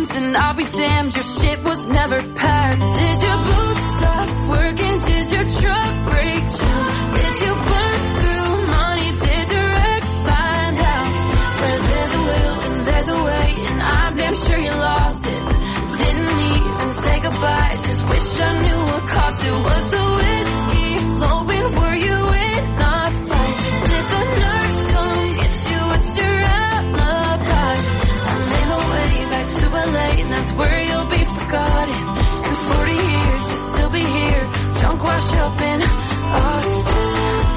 once and I'll be damned, your shit was never packed. Did your boots stop working? Did your truck break down? Did you burn through money? Did your ex find out? Where there's a will and there's a way, and I'm damn sure you lost it. Didn't even say goodbye, just wish I knew what caused it. Was the whiskey flowing? Were you in a fight? Did the nurse come get you? What's your alibi? I made my way back to LA, and that's where you'll be forgotten. In 40 years you'll still be here, drunk, washed up in Austin.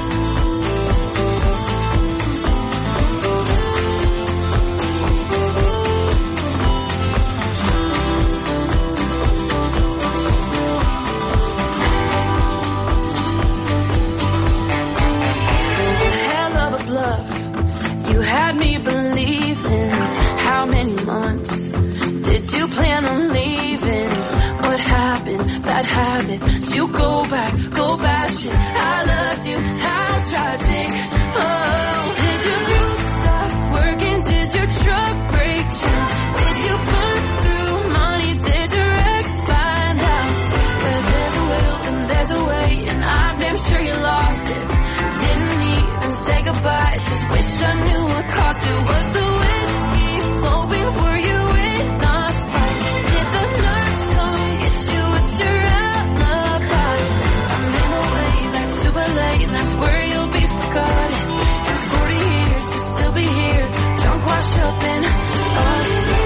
You had me believing. How many months did you plan on leaving? What happened? Bad habits. Did you go back, shit. I loved you, how tragic. Oh, did your group stop working? Did your truck break down? Did you burn through money? Did your ex find out? Where there's a will and there's a way, and I'm damn sure you lost it. Didn't even say goodbye, just wish I knew what caused it. Was the whiskey flowing? Were you in a fight? Did the nurse come get you? What's your alibi? I made my way back to LA, and that's where you'll be forgotten. In 40 years you'll still be here, drunk, washed up in Austin.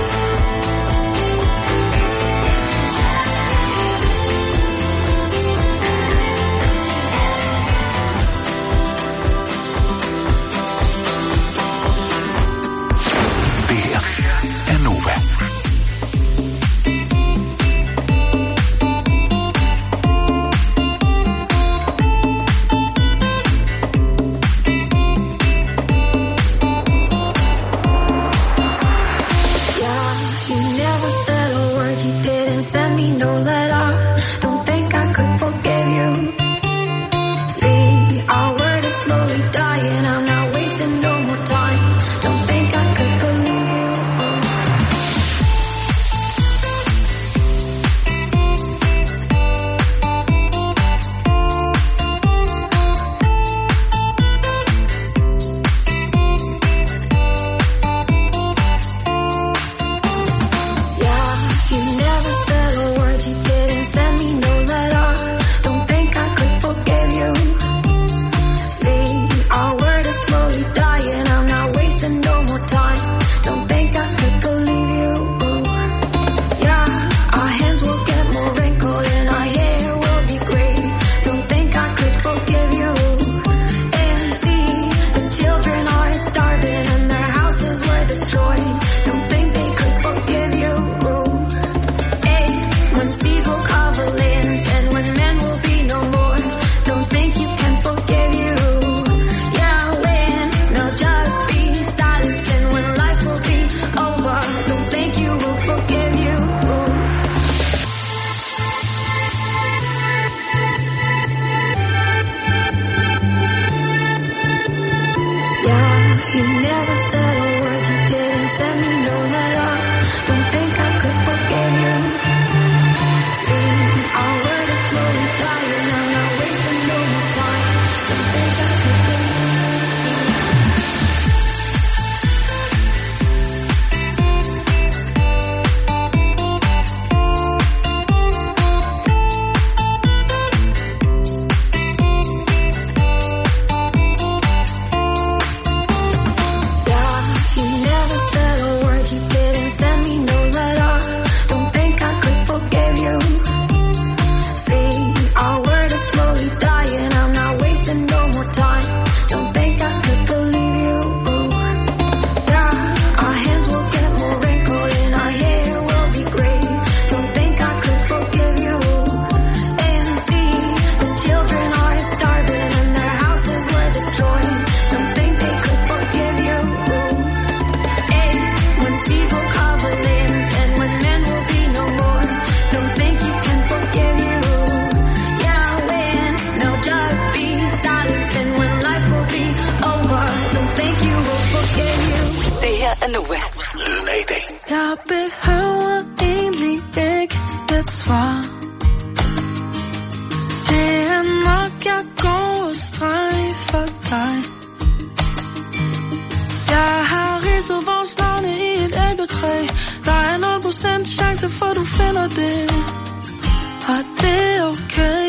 ridset vores navne i et æbletræ. Der er 0% chance for du finder det, og det er okay.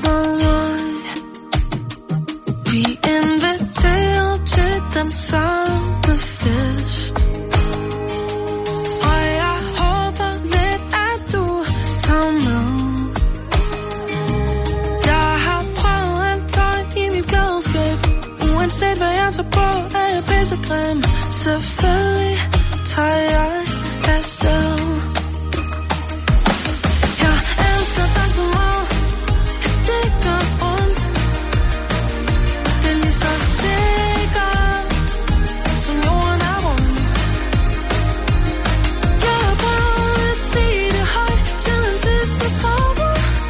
Vi inviterer til den samme fest, og jeg håber lidt, at du tager med. Jeg har prøvet alt tøj i mit gadeskab. Uanset hvad jeg tager på, er jeg pissegrim. Selvfølgelig tager jeg afsted. Jeg elsker dig så meget, at det gør ondt. Det er lige så sikkert, som jorden er rund. Jeg har prøvet at sige det højt siden sidste sommer.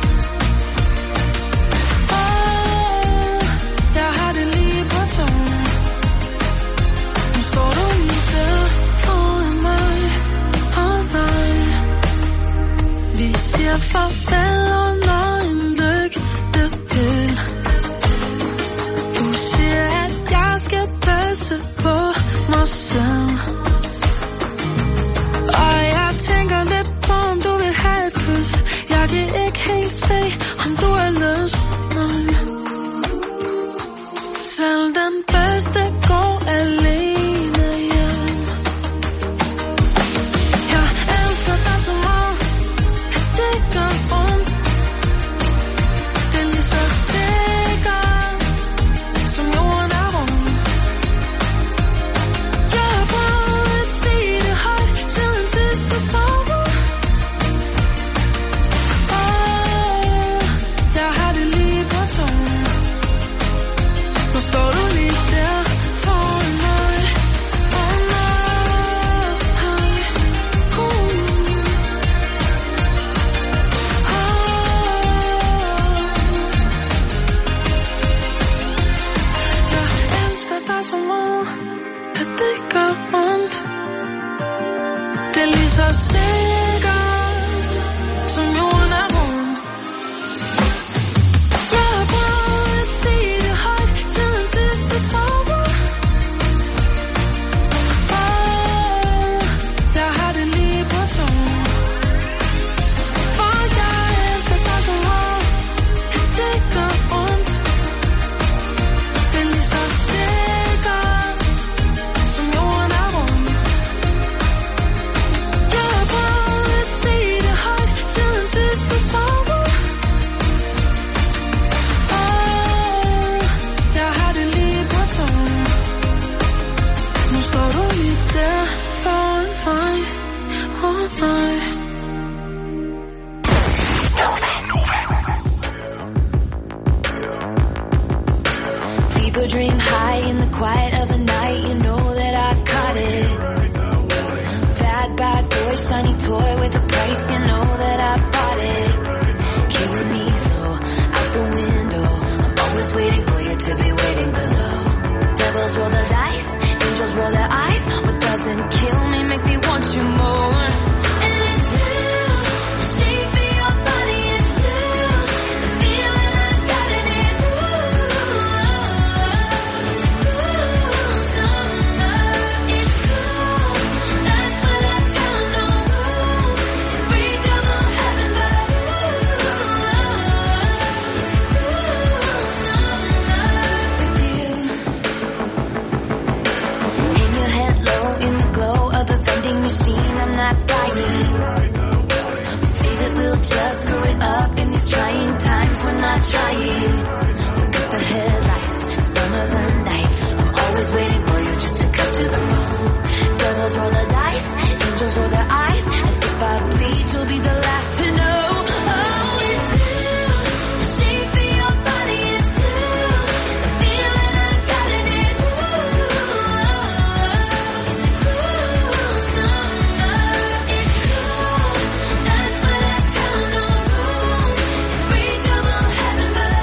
Jeg har det lige på tungen. Nu står du lige der foran mig, og nej. Vi siger farvel under en lygtepæl. Du siger, at jeg skal passe på mig selv, og jeg tænker lidt på, om du vil have et kys. Jeg kan ikke helt se, om du har lyst. Selv den bedste går alene hjem. Jeg elsker dig så meget, at det gør ondt. Det er lige så sikkert, som jorden er rund. Jeg har prøvet at sige det højt siden sidste sommer. Jeg har det lige på tungen. Nu står du lige der foran mig, oh nej. Jeg elsker dig så meget, at det gør ondt. Det er lige så sikkert, som jorden er rund. Jeg har prøvet at sige det højt siden sidste sommer. Jeg har det lige på tungen. For jeg elsker dig så meget, at det gør ondt. Det er lige så sikkert, som jorden er rund. Jeg har prøvet at sige det højt siden sidste sommer. Jeg har det lige på tungen. Nu står du lige der foran mig, oh nej. People dream high in the quiet of the night. You know that I caught it. Bad, bad boy, shiny toy with a price. You know that I bought it. Killing me slow, out the window. I'm always waiting for you to be waiting below. Devils roll the dice, angels roll their eyes. What doesn't kill me makes me want you more. And it's blue, the shape of your body is blue. The feeling I got in it, it's cool. That's what I tell 'em, no rules. Break double heaven, but hang your head low in the glow of the vending machine. I'm not dying. We say that we'll just screw it up in these trying times. We're not trying. So cut the headlights. Summer's a night. I'm always waiting for you just to cut to the moon. Devils roll the dice, angels roll their eyes. And if I bleed, you'll be the last to know. Oh, it's blue. The shape of your body is blue. The feeling I got in it, it's cool summer. It's cool. That's what I tell 'em, no rules. Break double heaven, but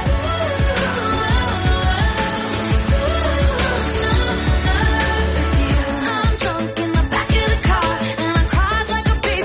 summer with you. I'm drunk in the back of the car and I cried like a baby.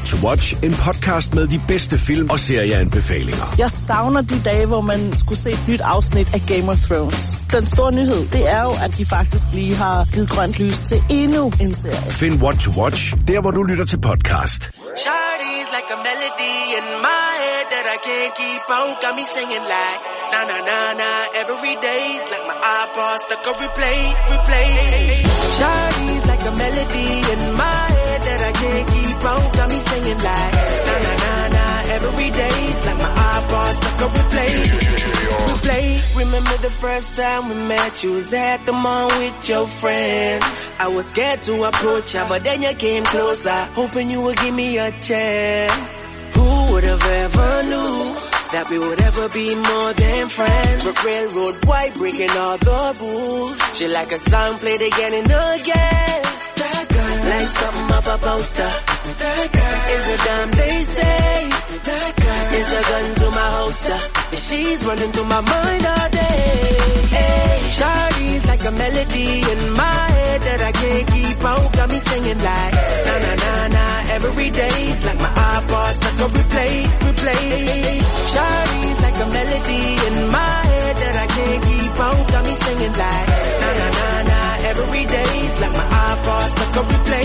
What to Watch, en podcast med de bedste film- og serieanbefalinger. Jeg savner de dage, hvor man skulle se et nyt afsnit af Game of Thrones. Den store nyhed, det er jo, at de faktisk lige har givet grønt lys til endnu en serie. Find What to Watch, der hvor du lytter til podcast. Shawty's like a melody in my head that I can't keep out. Got me singing like na na na na every day's like my iPod stuck on replay. Shawty's like a melody in my head that I can't keep out. Got me singing like na na na na every day's like my iPod stuck on replay. Remember the first time we met? You was at the mall with your friend. I was scared to approach you, but then you came closer, hoping you would give me a chance. Who would have ever knew that we would ever be more than friends? But railroad white, breaking all the rules. She like a song played again and again. That girl, like something off a poster. That girl is a dime, they say. That girl is a gun to my holster. And she's running through my mind all day. Hey, Shawty's like a melody in my head that I can't keep out. Got me singing like na na na na every day's like my iPod stuck on replay. Shawty's like a melody in my head that I can't keep out. Got me singing like na na na na every day's like my iPod stuck on replay.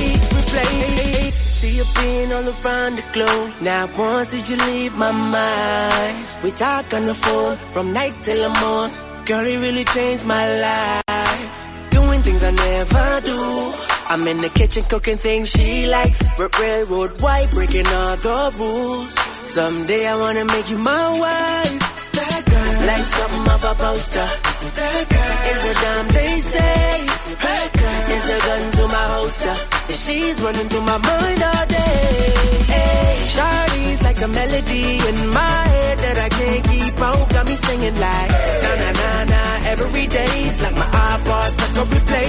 See you being all around the globe. Now once did you leave my mind? We talk on the phone from night till the morning. Girl, it really changed my life. Doing things I never do. I'm in the kitchen cooking things she likes. Railroad white, breaking all the rules. Someday I wanna make you my wife. That girl, like something off a poster. That girl is a dime, they say. That girl is a gun to my holster. And she's running through my mind all day. Hey, Shawty's like a melody in my head that I can't keep out. Got me singing like na na na na every day's like my iPod stuck on replay.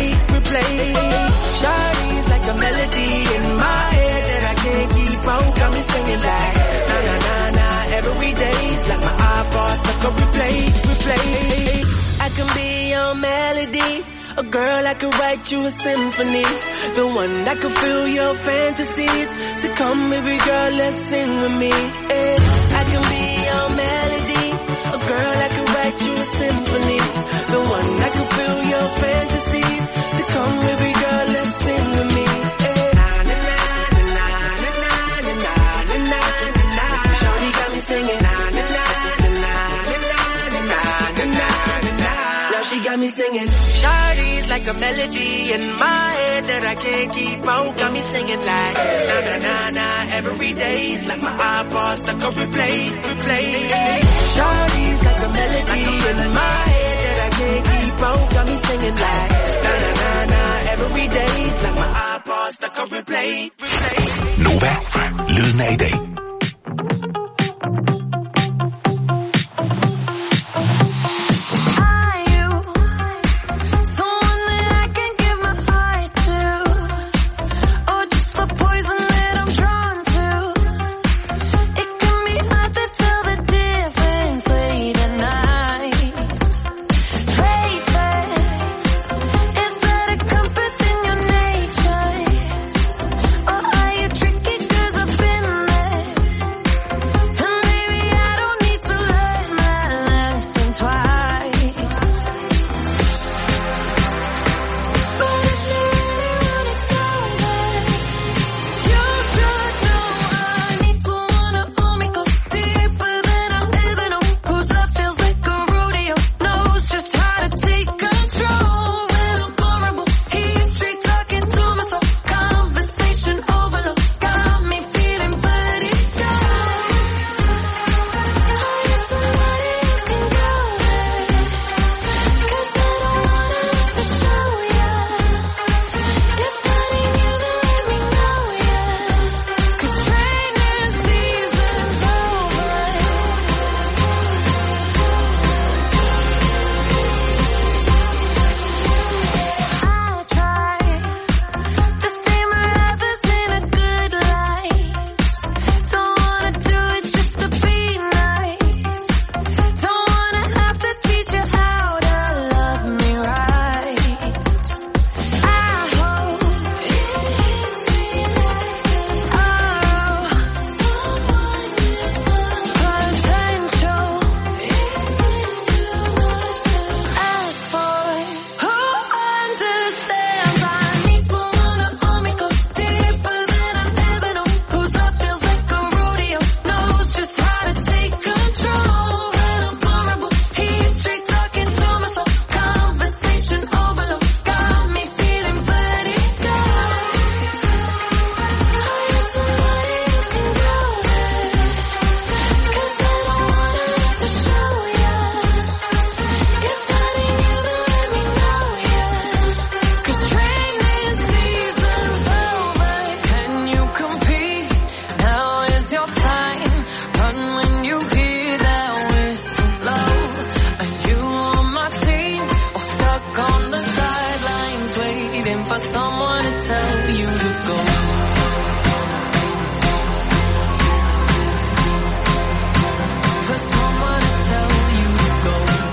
Shawty's like a melody in my head that I can't keep out. Got me singing like na na na na every day's like my iPod stuck on replay. I can be your melody, a girl I could write you a symphony, the one that could fill your fantasies. So come baby girl, let's sing with me. I can be your melody, a girl I could write you a symphony, the one that could fill your fantasies. So come baby girl, let's sing with me. Shawty got me singing. She got me singing. Shawty's like a melody in my head that I can't keep out. Got me singing like na na na na every day's like my iPod stuck on replay. Shawty's like a melody in my head that I can't keep out. Got me singing like na na na na every day's like my iPod stuck on replay. Nova, lyden af i dag. Or are you tricky? 'Cause I've been there. looking for someone to tell you to go. For someone to tell you to go.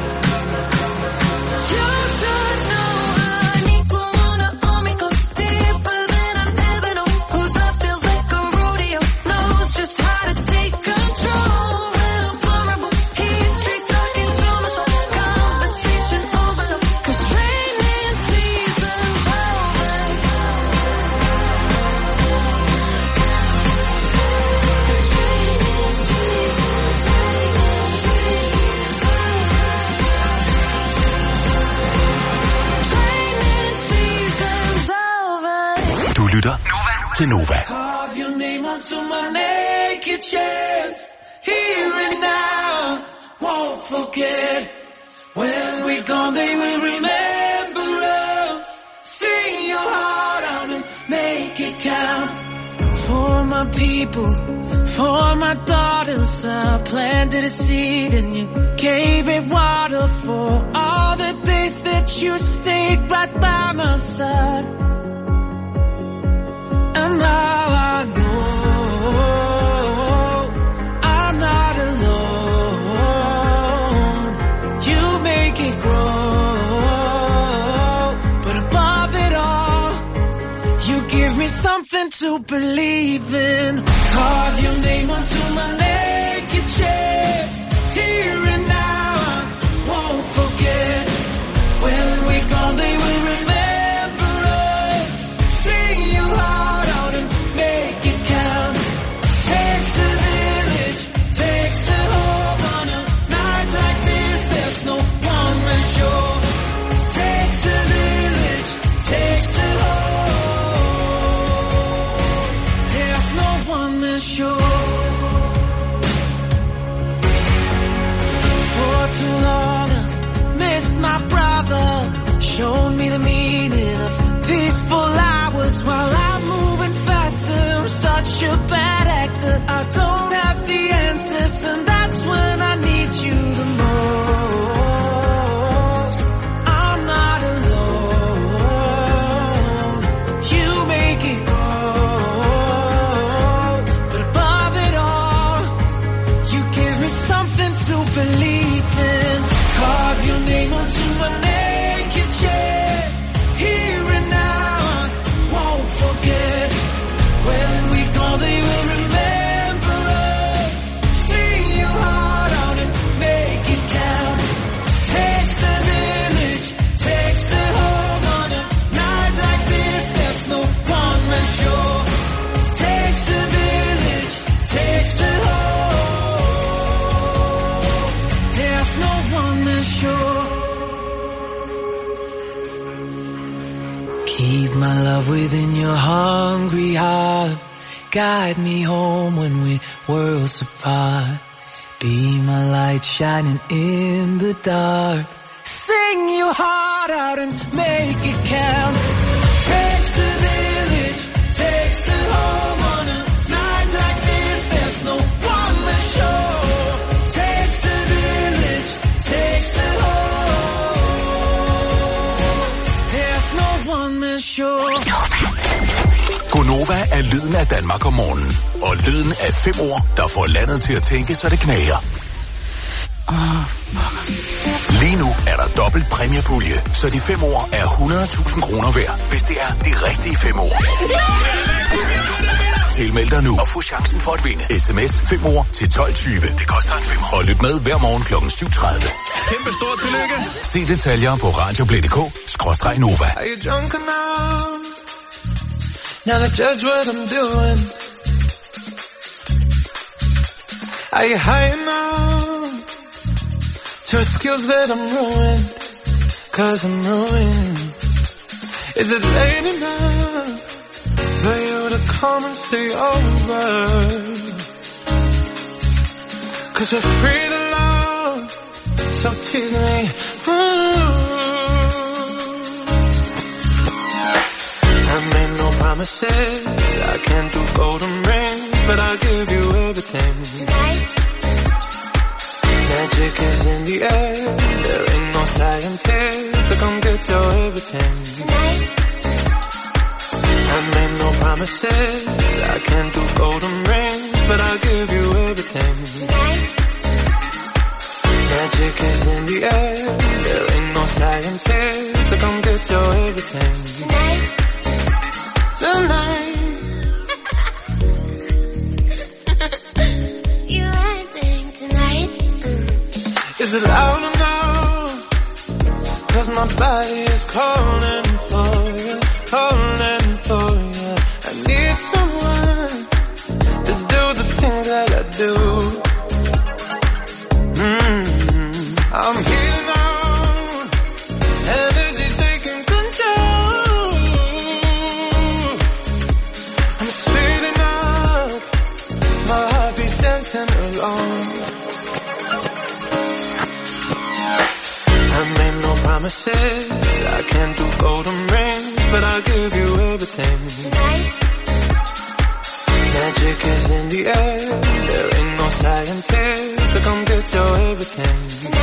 You should know I need someone to hold me close, deeper than I ever know. Whose love feels like a rodeo, knows just how to take control. When I'm vulnerable, he's straight talking to my soul. Conversation overload, 'cause training season's over. Training season's over. Du lytter til Nova. Carve your name onto my naked chest. Here and now, won't forget. When we're gone, they will remember us. Sing your heart out and make it count. For my people, for my daughters, I planted a seed and you gave it water. For all the days that you stayed right by my side. And now I know I'm not alone. You make it grow, but above it all, you give me something to believe in. Carve your name onto my naked chest. Here and now, I won't forget. When we're gone, they will remember us. Sing your heart out and make it count. Takes a village, takes a home. On a night like this, there's no one man sure. Takes a village, takes a home. There's no one man sure. For too long I've missed my brother. Shown me the meaning of peaceful hours while I'm moving faster. I'm such a bad actor. I don't have the answers, and that's when I need you the most. I'm not alone. You make it grow, but above it all, you give me something to believe in. Carve your name onto my naked chest. Here and now, I won't forget. When we go, they will remember us. Sing your heart out and make it count. Takes a village, takes a home. On a night like this, there's no one man sure. Takes a village, takes a home. There's no one man sure. Keep my love within your hungry heart. Guide me home when we're worlds apart. Be my light shining in the dark. Sing your heart out and make it count. Takes a village, takes a home. On a night like this, there's no one man sure. Takes a village, takes a home. There's no one man sure. Gonova er lyden af Danmark om morgenen. Og lyden af 5 ord, der får landet til at tænke, så det knager. Lige nu er der dobbelt præmiepulje, så de 5 ord er 100.000 kroner værd, hvis det er de rigtige 5 ord. Tilmeld dig nu og få chancen for at vinde. SMS 5 ord til 12.20. Det koster en 5. Og lyt med hver morgen kl. 7.30. Kæmpe stort tillykke. Se detaljer på radioplay.dk/Nova. Are you drunk enough now to judge what I'm doing? Are you high enough to excuse that I'm ruined? 'Cause I'm ruined. Is it late enough for you to come and stay over? 'Cause we're free to love, so tease me. I made no promises, I can't do golden rings, but I'll give you everything. Magic is in the air, there ain't no science here, so come get your everything. promises. I can't do golden rings, but I'll give you everything. Magic is in the air, there ain't no science here, so come get your everything. Tonight. You acting tonight? Is it loud enough? 'Cause my body is calling for you, calling for you. I need someone to do the things that I do. I'm here now, energy's taking control. I'm speeding up, my heartbeat's dancing along. I made no promises, I can't do golden rings, but I'll give you everything. Magic is in the air, there ain't no science here, so come get your everything.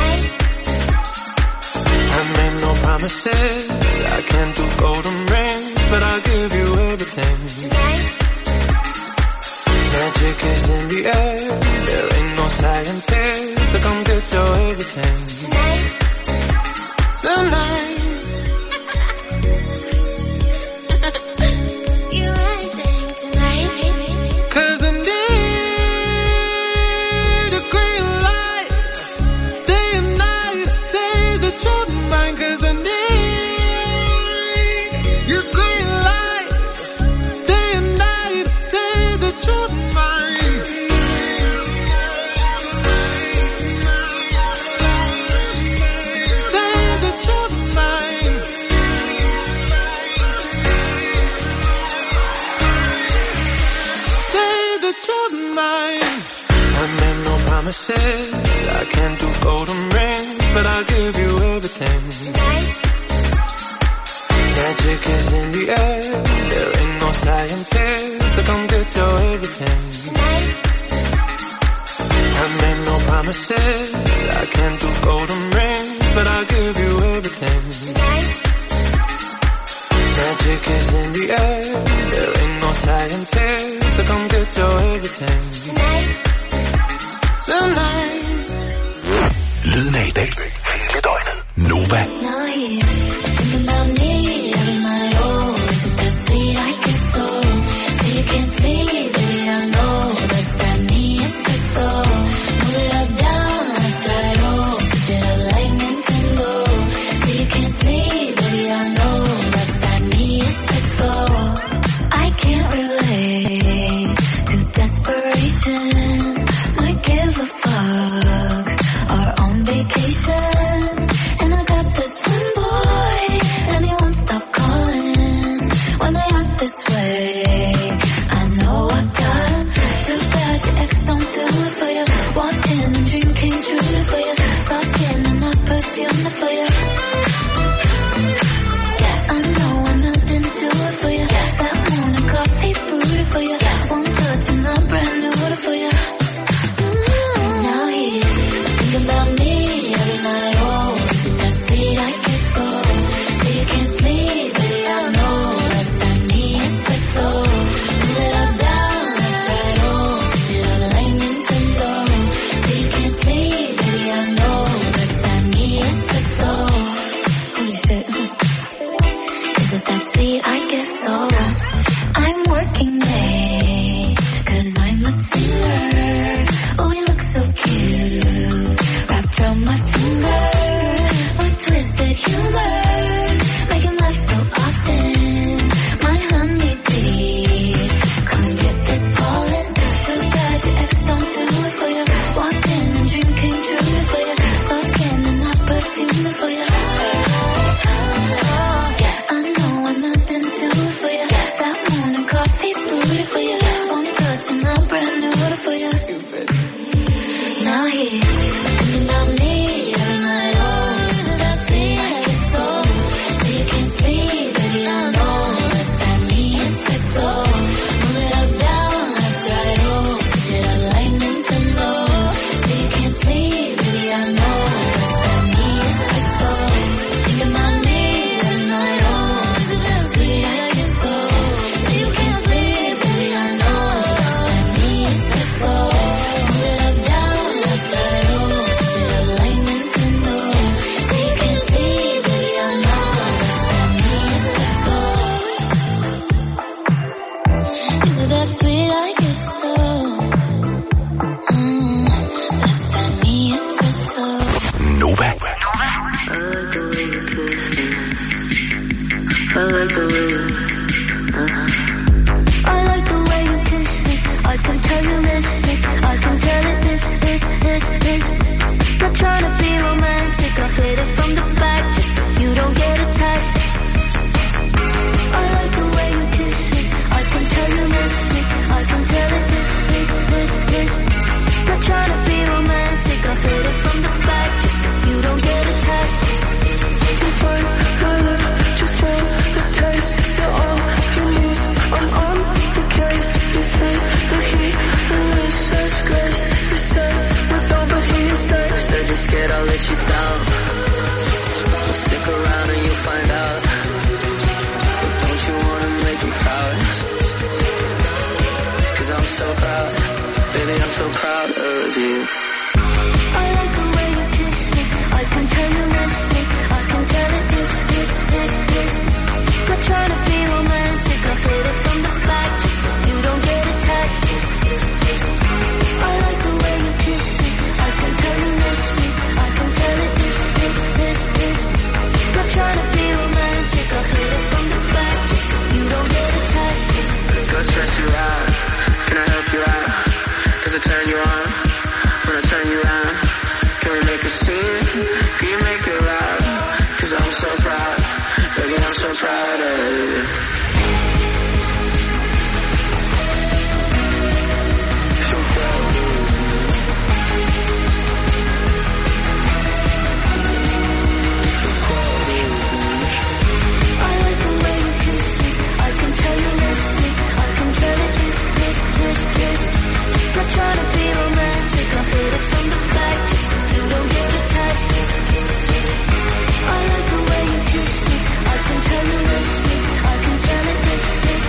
I made no promises, I can't do golden rings, but I'll give you everything. Magic is in the air, there ain't no science here, so come get your everything. Tonight. You acting tonight? 'Cause I need a green light, day and night, say that you're mine. 'Cause I need your green light, day and night, say that you're mine. Say that you're mine. Say that you're mine. I made no promises, I can't do golden rings, but I'll give you everything. Magic is in the air, there ain't no science here, so come get your everything. I made no promises, I can't do golden rings, but I'll give you everything. Magic is in the air, there ain't no science here, so come get your everything. Tonight. Lyden af i dag, hele døgnet. Nova. Now he's thinking about me every night. Oh, is it that sweet I get so? So you can't sleep, baby, I know. That's that me espresso. Move it up, down, left, right, oh. Switch it up like Nintendo. So you can't sleep, baby, I know. That's that me espresso. I can't relate to desperation. Might give a fuck. Are on vacation. And I got this one boy, and he won't stop calling when they act this way. I know I got him. Too bad your ex don't do it for you. Walked in and dream came true for you. Soft skin and not perfume for you. Yes, I know I'm nothing to it for you. Yes, that morning coffee brewed for you. Yes, one touch and I'm brand new for you. Now he's thinking about me every night. Oh, is it that sweet I get so? So you can't sleep, baby, I know. That's that me espresso. Move it up, down, left, right, oh. Switch it up like Nintendo. So you can't sleep, baby, I know. That's that me espresso. Holy shit. Is it that sweet I get so? I'm working late, 'cause I'm a singer. Oh, you look so cute, wrapped around my finger. My twisted humor, making life so often. My honeybee, come and get this pollen. Too bad your ex don't do it for you. Walked in and dream came true for you. Soft skin and not perfume for you. Yes, I know I'm nothing to it for you. I like the way. I like the way you kiss me. I can tell you miss me. I can tell it this. Not trying to be romantic. I hit it from the back just so you don't get attached. I like the way you kiss me. I can tell you miss me. I can tell it this. Not trying to be romantic. I hit it from the back just so you don't get attached. To bite my lip, just want the taste. You're on your knees, I'm on the case. You take the heat and we such grace. You say we're done but here stays. Said you're scared I'll let you down. Well, stick around and you'll find out. But don't you wanna make me proud? 'Cause I'm so proud. Baby, I'm so proud of you. I like the way you kiss me. I can tell you miss me. I can tell it this. Not trying to be romantic. I hit it from the back just so you don't get attached. I like the way you kiss me. I can tell you miss me. I can tell it this. Not trying to be romantic. I hit it from the back just so you don't get attached. Go stress you out. Can I help you out? Does it turn you on? When I turn you around, can we make a scene? Can you make it loud? 'Cause I'm so proud. Baby, I'm so proud of you. Trying to be romantic, I hit it from the back just so you don't get attached. I like the way you kiss me. I can tell you miss me. I can tell it this.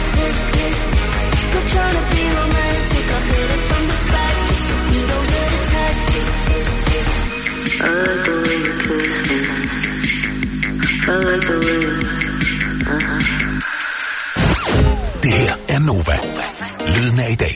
Not trying to be romantic, I hit it from the back just so you don't get attached. I like the way you kiss me. I like the way. Det her er Nova. Lyden af i dag.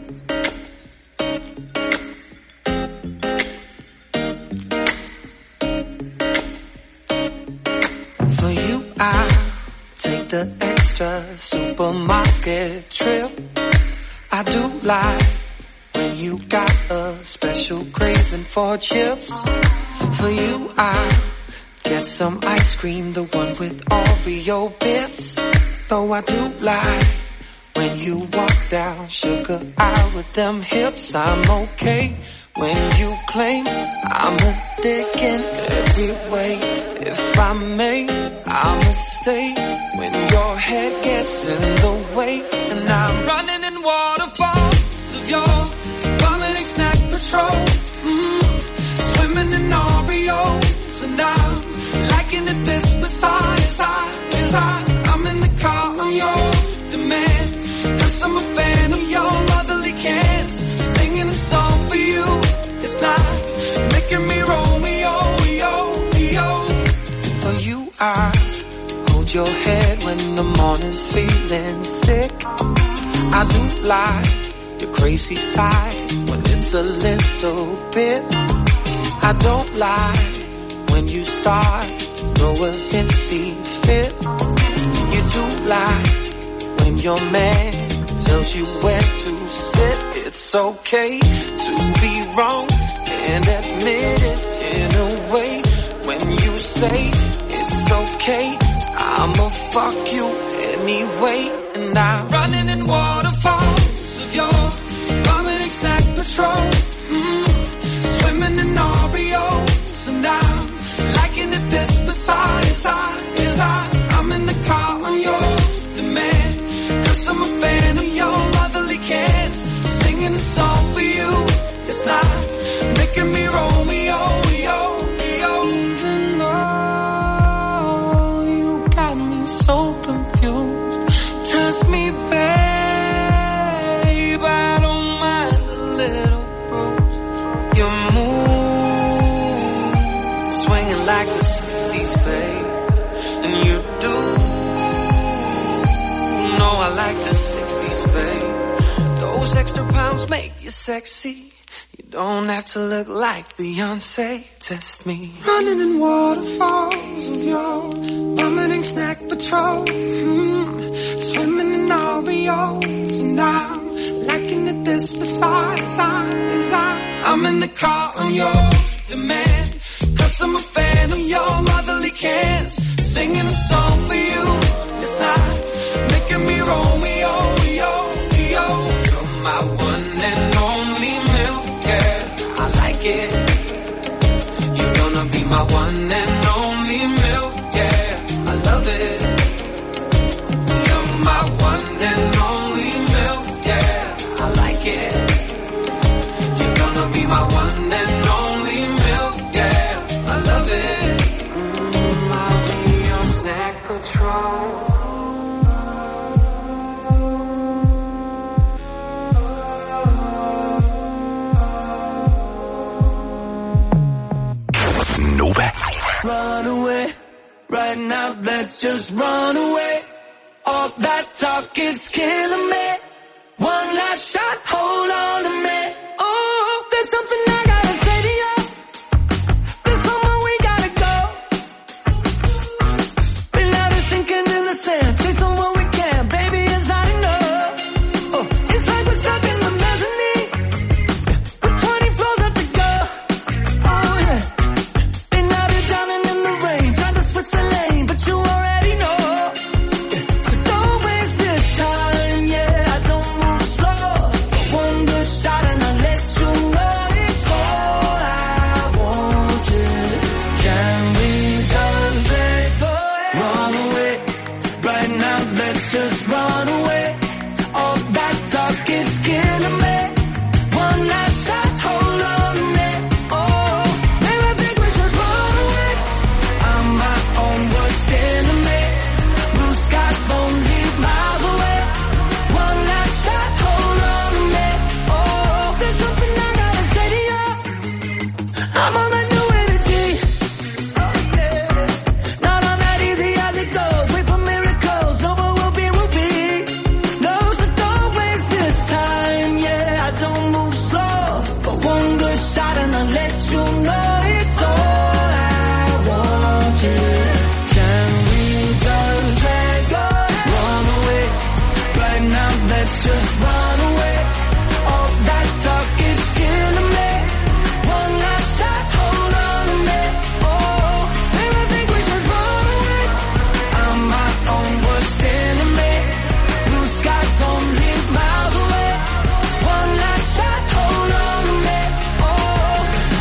The extra supermarket trip. I do like when you got a special craving for chips. For you I get some ice cream, the one with Oreo bits. Though I do like when you walk down Sugar Isle with them hips. I'm okay when you claim I'm a dick in every way. If I may, I'ma stay when your head gets in the way. And I'm running in waterfalls of your vomiting snack patrol. Swimming in Oreos. And I'm liking it this besides I'm in the car on your demand. 'Cause I'm a fan of your motherly cans. Singing a song for you. It's not making me Romeo. For you I hold your head when the morning's feeling sick. I do like your crazy side when it's a little bit. I don't like when you start to throw a hissy fit. You do like when your man tells you where to sit. It's okay to be wrong and admit it in a way. When you say it's okay, I'ma fuck you anyway. And I'm running in waterfalls of your vomiting snack patrol. Swimming in Oreos. And I'm liking it this besides I'm in the car on your demand. 'Cause I'm a fan of your motherly cans. Singing a song for you. It's not making me Romeo. Even though you got me so confused, trust me, babe, I don't mind a little bruise. Your move, swinging like the 60s, babe. And you do know I like the 60s, babe. Those extra pounds make you sexy. You don't have to look like Beyonce. Test me. Running in waterfalls of your summoning snack patrol. Swimming in Oreos, and I'm liking it this besides. I'm in the car on your demand, 'cause I'm a fan of your motherly cans. Singing a song for you, it's not making me Romeo, You're my one and only milk, yeah, I like it. You're gonna be my one and only milk, yeah, I love it. You're my one and only milk, yeah, I like it. You're gonna be my one and only milk, yeah, I love it. I'll be your snack patrol. Nova. Run away, right now, let's just run away. All that talk is killing me. One last shot, hold on to me. Oh, there's something I gotta say to you. There's somewhere we gotta go. Been out of sinking in the sand, chasing what we can, baby, it's not enough. Oh, it's like we're stuck in the mezzanine, with 20 floors up to go. Oh yeah, been out of drowning in the rain, trying to switch the lane, but you already know. So don't waste this time, yeah, I don't move slow. One good shot and I'll let you know it's all I want, yeah. Can we just let go? Run away, right now, let's just run away. All that talk is killing me. One last shot, hold on to me. Oh, maybe I think we should run away. I'm my own worst enemy. Blue skies only miles away. One last shot, hold on to me. Oh, there's something I gotta say to you. I'm on that new energy. Oh yeah, not on that easy as it goes. Wait for miracles, no, but we'll be. No, so don't waste this time, yeah, I don't move slow. But one good shot and I'll let you know it's all I want, yeah. Can we just let go? Run away, right now, let's just run away. All that talk is killing me. One last shot, hold on to me. Oh, maybe I think we should run away. I'm my own worst enemy. Blue skies only miles away. One last shot, hold on to me. Oh,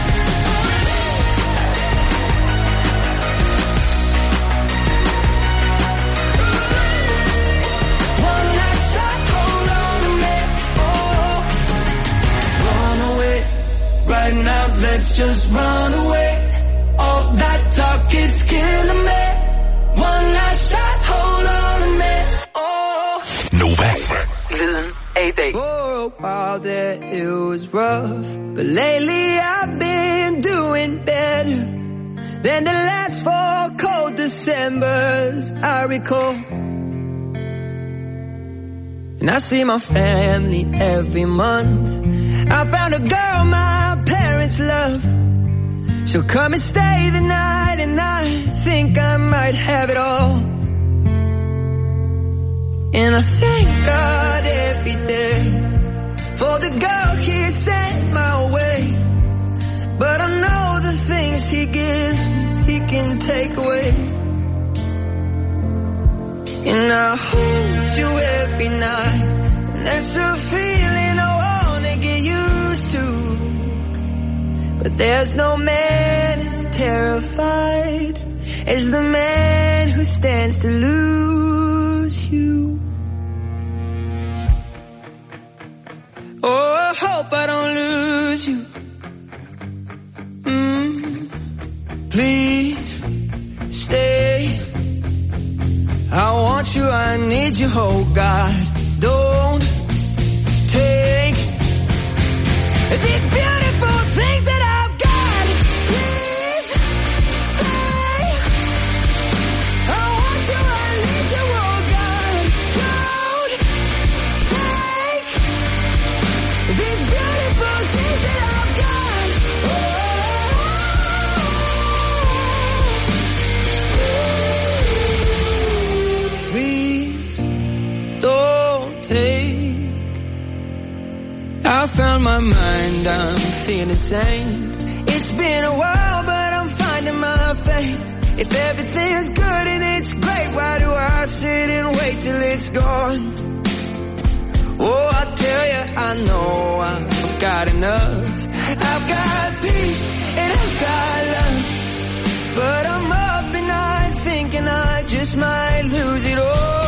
one last shot, hold on to me. Oh, run away, right now, let's just run away. All that talk, it's killing me. One last shot, hold on to me. Oh, Nova. lyden af i dag. For a while there it was rough, but lately I've been doing better than the last 4 cold Decembers I recall. And I see my family every month. I found a girl my parents love. She'll come and stay the night, and I think I might have it all. And I thank God every day for the girl he sent my way. But I know the things he gives me, he can take away. And I hold you every night, and that's a feeling I wanna get used to. But there's no man as terrified as the man who stands to lose you. Oh, I hope I don't lose you. Please stay. I want you, I need you, oh God. Don't take these beautiful things that I've got. Please stay. I want you, I need you, oh God. Don't take these beautiful things that I've got. Oh. found my mind, I'm feeling sane. It's been a while, but I'm finding my faith. If everything's good and it's great, why do I sit and wait till it's gone? Oh, I tell you, I know I've got enough. I've got peace and I've got love, but I'm up at night thinking I just might lose it all.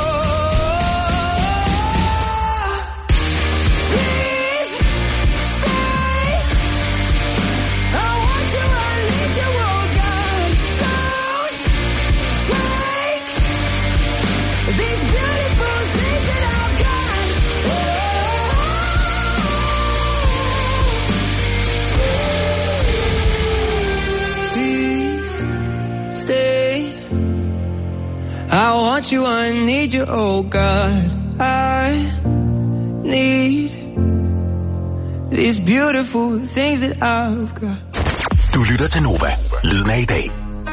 I want you, I need you, oh God. I need these beautiful things that I've got. Du lytter til Nova. Lyden af i dag.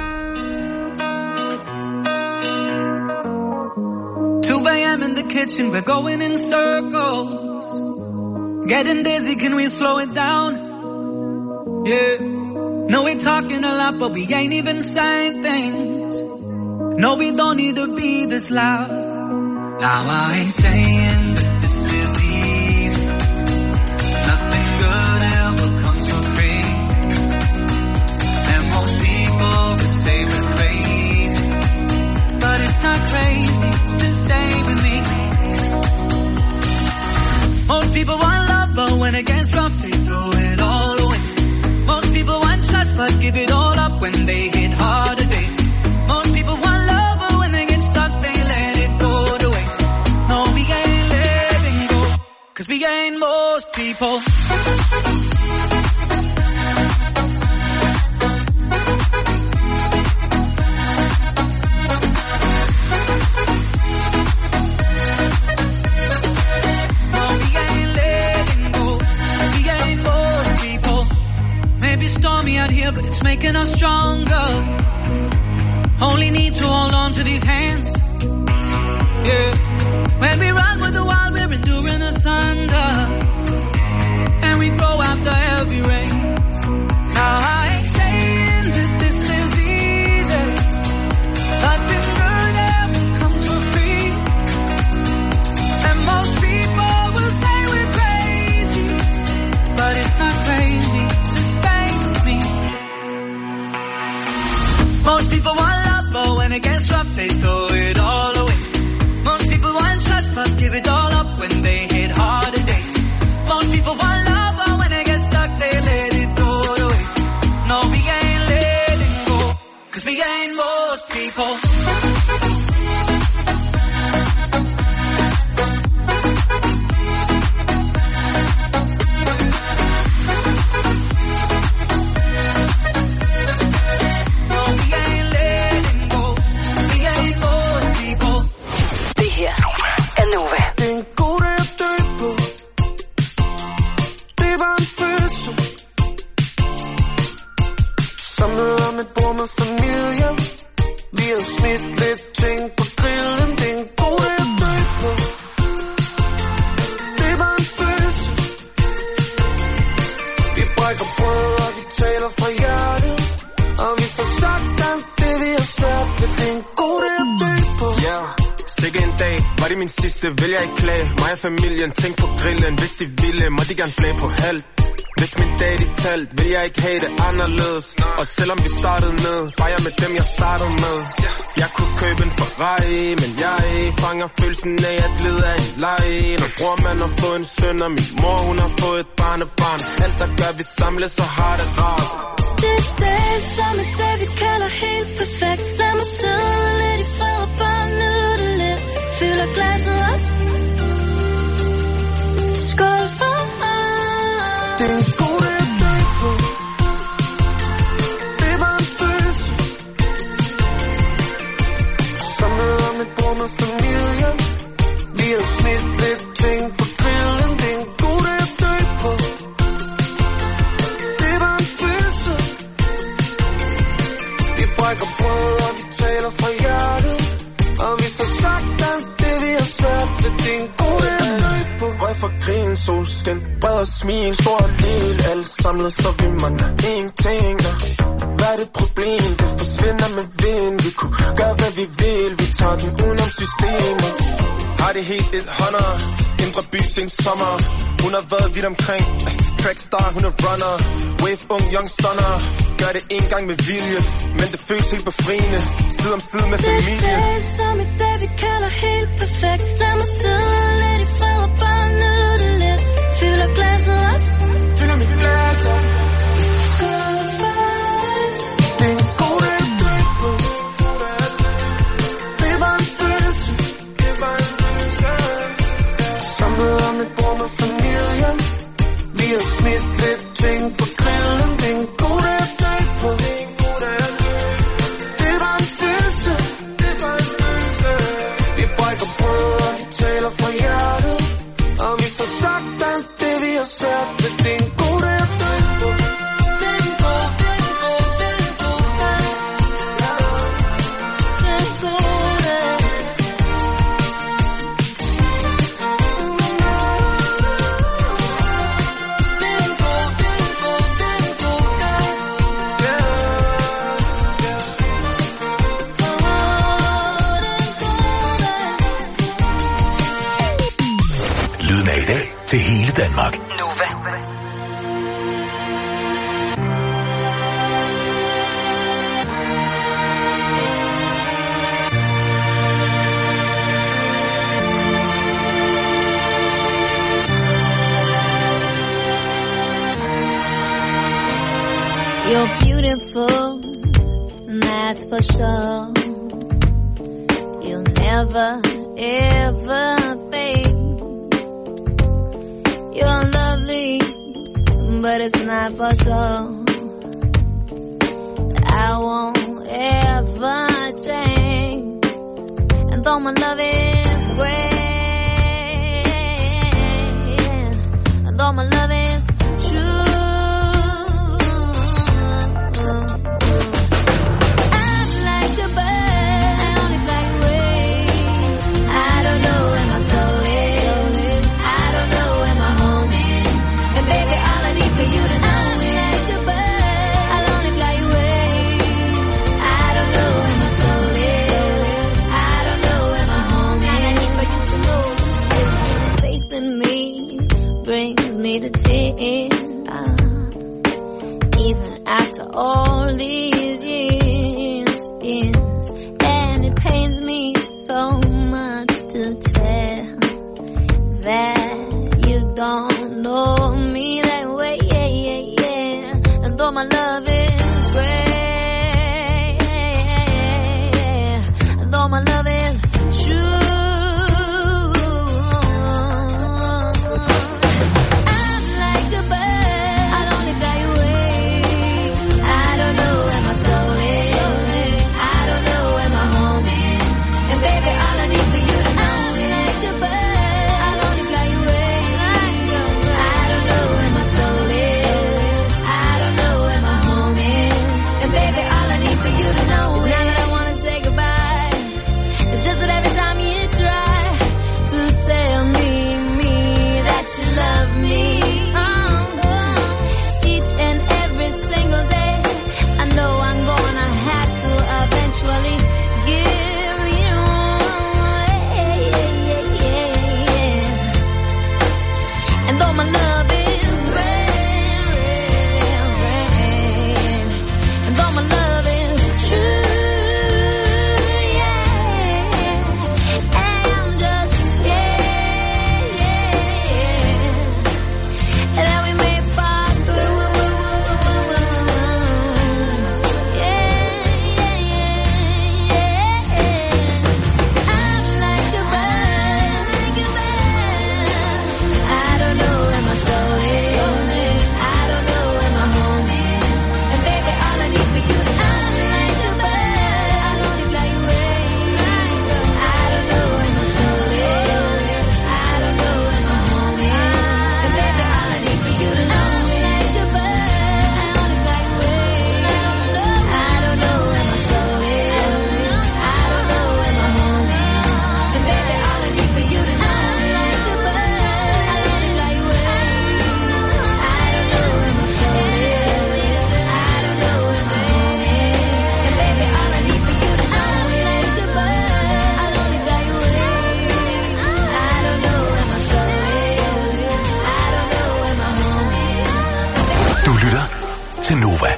2 a.m. in the kitchen, we're going in circles. Getting dizzy, can we slow it down? Yeah. No, we're talking a lot, but we ain't even saying things. No, we don't need to be this loud. Now I ain't saying that this is easy. Nothing good ever comes for free. And most people will say we're crazy, but it's not crazy to stay with me. Most people want love, but when it gets rough, they throw it all away. Most people want trust, but give it all up when they hit harder days. Most people want love, but when they get stuck, they let it go to waste. No, we ain't letting go, 'cause we ain't most people. No, we ain't letting go, we ain't most people. Maybe stormy out here, but it's making us stronger. Only need to hold on to these hands. Yeah. When we run with the wild, we're enduring the thunder. And we grow after every rain. Now I ain't saying that this is easy. Nothing good ever comes for free. And most people will say we're crazy, but it's not crazy to stay with me. Most people want love, but when it gets rough, they throw it all away. Most people want trust, but give it all up when they hit harder days. Most people want love, but when they get stuck, they let it go to waste. No, we ain't letting go, 'cause we ain't most people. Vil jeg ikke klage, mig og familien, tænk på grillen. Hvis de ville, må de gerne flage på halv. Hvis min dag de talt, vil jeg ikke have det anderledes. Og selvom vi startede ned, var jeg med dem jeg startede med. Jeg kunne købe en Ferrari, men jeg fanger følelsen af at lede af en leje. Når bror man har fået en søn, og min mor hun har fået et barnebarn. Alt der gør vi samles og har det rart. Det er dag som et dag vi kalder helt perfekt. Lad mig sidde lidt i fred og bare nyde det lidt. Fylder glasset op. Skål for mig. Det er en god dag at dø på. Det var en følelse. Samlet om et bord med familien. Vi har smidt lidt ting på grillen. Det er en god dag at dø på. Det var en følelse. Vi brækker brød og vi taler fra hjertet. Og vi får sagt alt det vi har svært ved. Det er en god dag at dø på. høj for grin, solskin, bred og smil, stor og lille, alle samlet, så vi mangler ingenting. Hvad er det problem? Det forsvinder med vind. Vi kunne gøre, hvad vi vil, vi tager den udenom systemet. Har det helt 100, indre by sen sommer. Hun har været vidt omkring, trackstar, hun er runner. Wave, ung, young stunner. Gør det en gang med vilje, men det føles helt befriende. Side om side med familie. Det er som i dag, vi kalder helt perfekt. Lad mig sidde lidt i fred og bare nyde det lidt. Fylder glasset op. Fylder mit glas op. Så fast. Det er en god dag, du. Det var en følelse. Det var en følelse. Samlet om et bord med familien. Vi har smidt lidt ting på grillen. Det er en god dag, du. Det var en følelse. Det var en følelse. Vi brækker brød, og vi taler fra hjertet. Og vi får sagt alt det, vi har svært ved. Det er en god dag, du. Det er en god, det er en god, det er en god dag. Det er en god dag. Det er en god, det er en god, det er en god dag. Lyden af i dag til hele Danmark. Nova. You're beautiful, and that's for sure. You'll never, ever fade. You're lovely, but it's not for sure. I won't ever change. And though my love is great, and though my love is true, I'm like a bird, I only fly away. I don't know where my soul is, I don't know where my home is. And baby, all I need for you to know is like a bird, I'll only fly away. I don't know where my soul is, I don't know where my home is. All I need for you to know is faith in me brings me to tears. Even after all these years, and it pains me so much to tell that you don't know me that way, yeah. And though my love is great, and though my love is true, I'm like a bird, I'll only fly away. I don't know where my soul is, I don't know where my home is. And baby, all I need for you to know is like a bird, I'll only fly away. til Nova.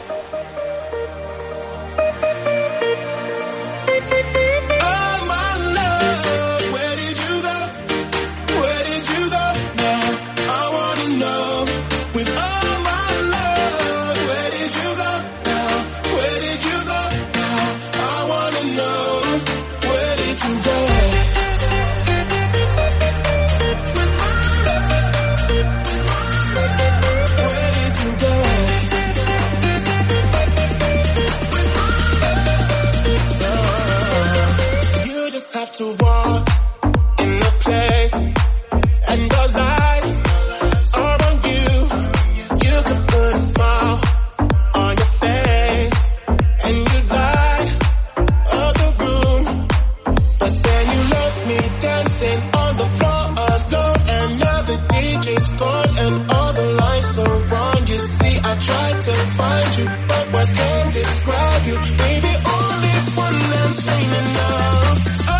To walk in the place, and the lights are on you. You could put a smile on your face, and you light up the room. But then you left me dancing on the floor alone, and now the DJ's gone, and all the lights are wrong. You see, I tried to find you, but words can't describe you. Baby, only one that's ain't enough.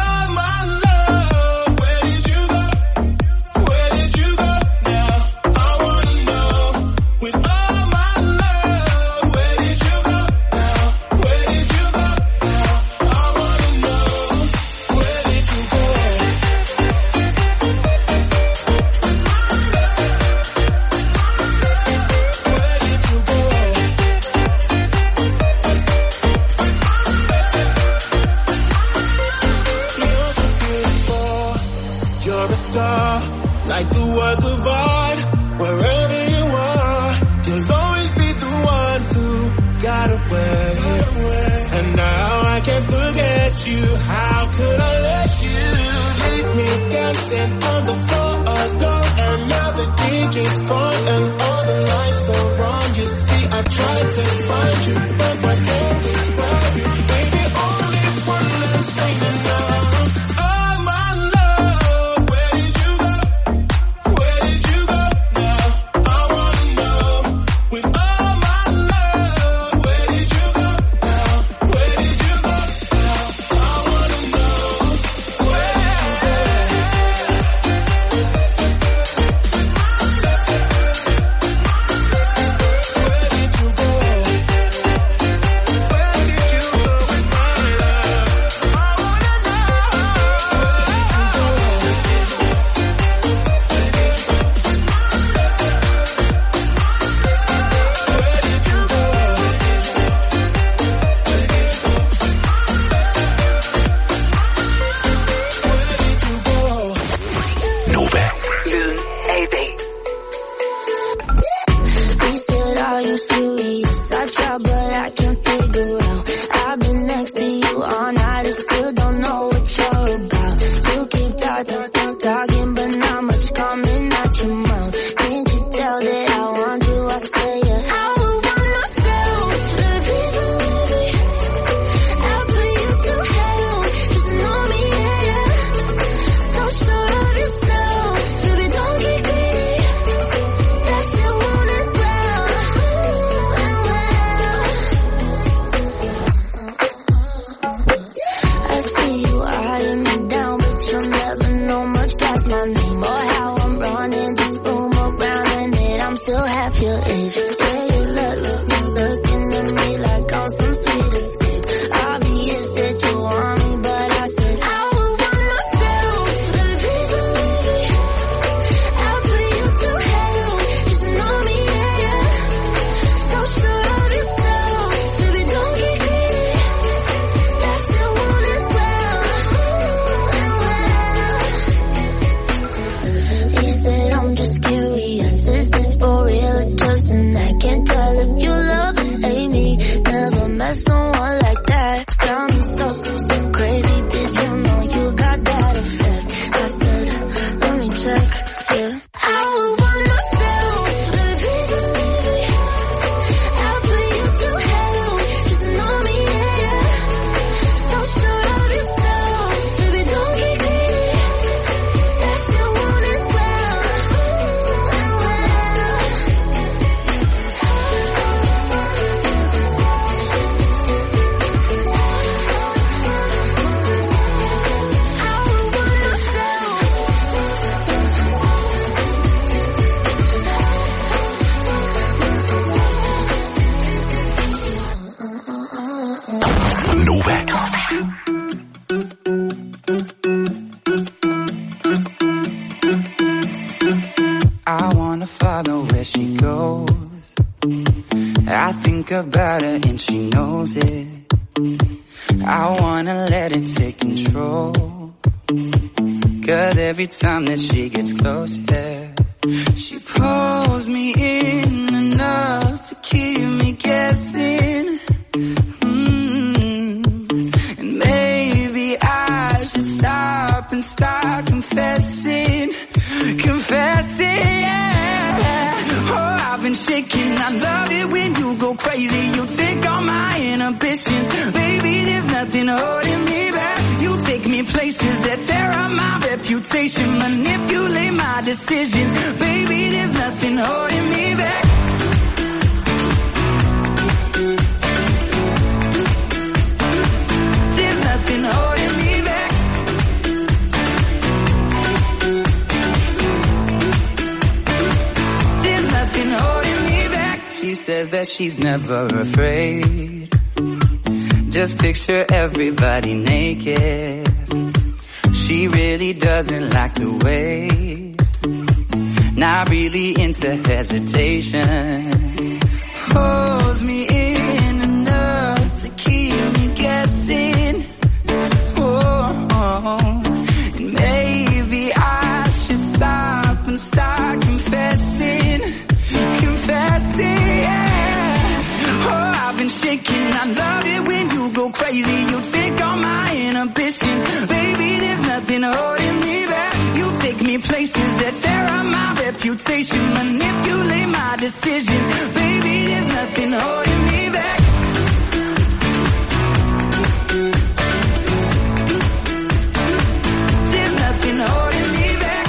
Like the work of art, wherever you are, you'll always be the one who got away. And now I can't forget you. How could I let you leave me dancing on the floor alone? And now the DJ's gone and all the lights are wrong. You see, I tried to find you, but I can't describe you. Baby, only one less ain't enough. I see you eyeing me down, but you'll never know my wanna follow where she goes. I think about her and she knows it. I wanna let it take control. Cause every time that she gets close, yeah, she pulls me in enough to keep me guessing. And maybe I should stop and start confessing, yeah. Oh, I've been shaking. I love it when you go crazy. You take all my inhibitions. Baby, there's nothing holding me back. You take me places that tear up my reputation, manipulate my decisions. Baby, there's nothing holding me back. There's nothing holding me back. There's nothing holding me back. She says that she's never afraid. Just picture everybody naked. She really doesn't like to wait. Not really into hesitation. Pulls me in enough to keep me guessing. Oh, and maybe I should stop and start confessing, yeah. Oh, I've been shaking. I love it when you go crazy. You take all my inhibitions. Baby, there's nothing holding me back. You take me places that tear up my reputation, manipulate my decisions. Baby, there's nothing holding me back. There's nothing holding me back.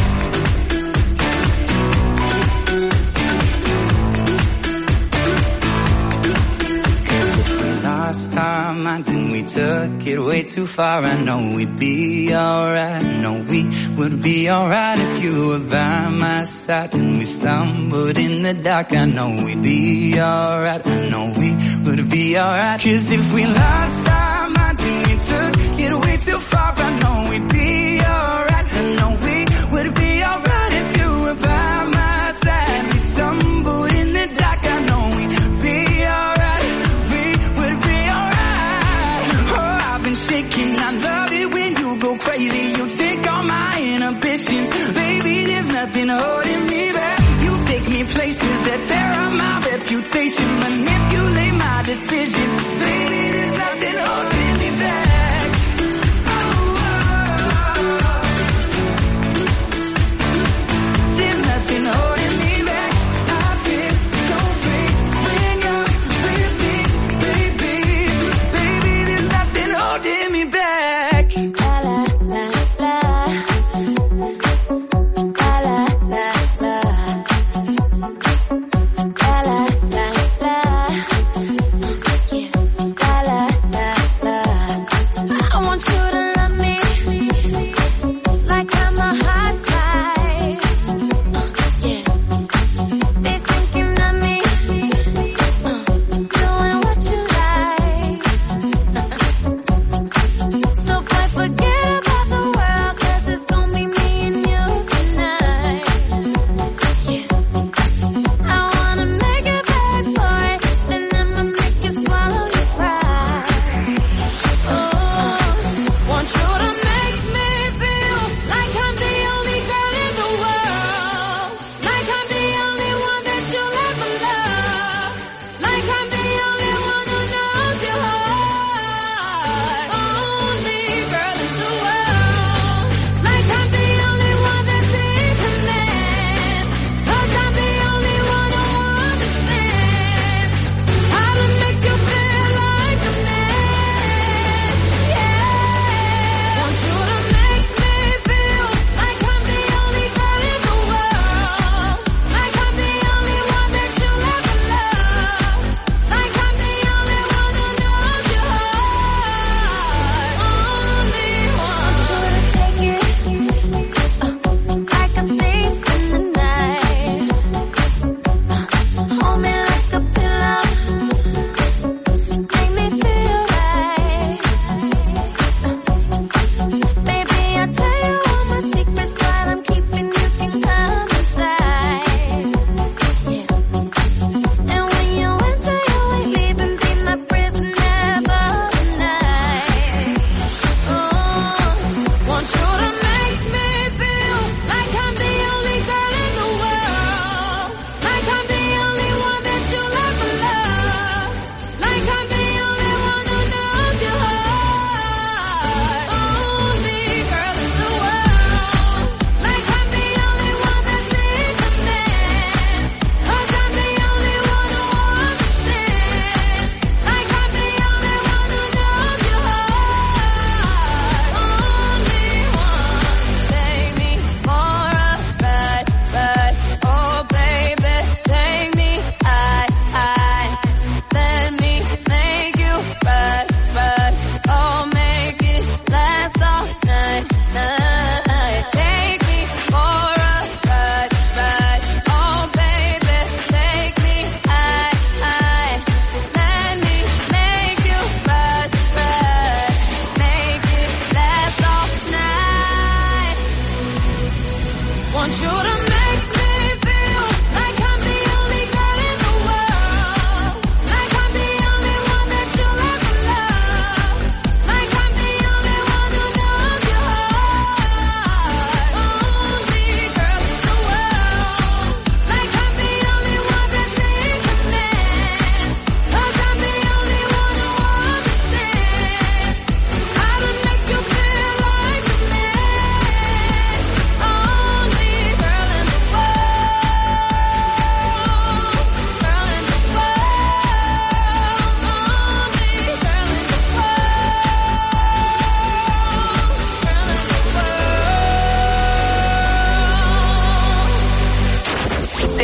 Lost our minds and we took it way too far. I know we'd be alright. I know we would be alright if you were by my side. And we stumbled in the dark. I know we'd be alright. I know we would be alright. Cause if we lost our minds and we took it way too far, I know we'd be alright. I know we would be alright if you were by my side. We stumbled in the dark. I know we'd be alright. Shaking. I love it when you go crazy. You take all my inhibitions. Baby, there's nothing holding me back. You take me places that tear up my reputation, manipulate my decisions. Baby, there's nothing holding me back. There's nothing holding me back. I feel so free when you're with me, baby. Baby, there's nothing holding me back. La la la la. La la la la.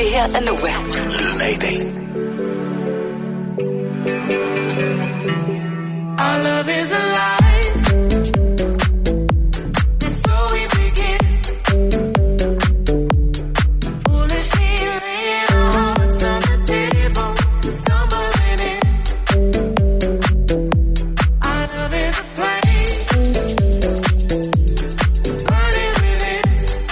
Det her er Nova. Lyden af i dag. Our love is alive. And so we begin. Foolishly laying our hearts on the table, stumbling in. Our love is a flame, burning within.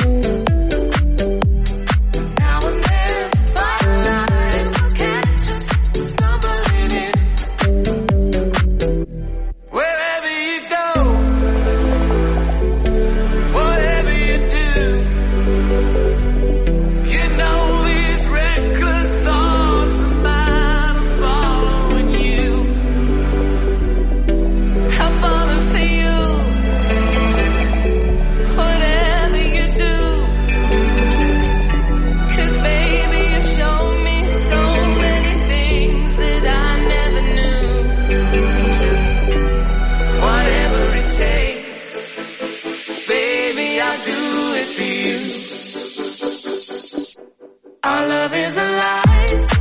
Now and then, firelight will catch us, stumbling in. Wherever you go, whatever you do, you know these reckless thoughts of mine are following you. I'm falling for you, whatever you do. 'Cause baby, you've shown me so many things that I never knew. Whatever it takes, baby, I'll do it for you. Our love is alive.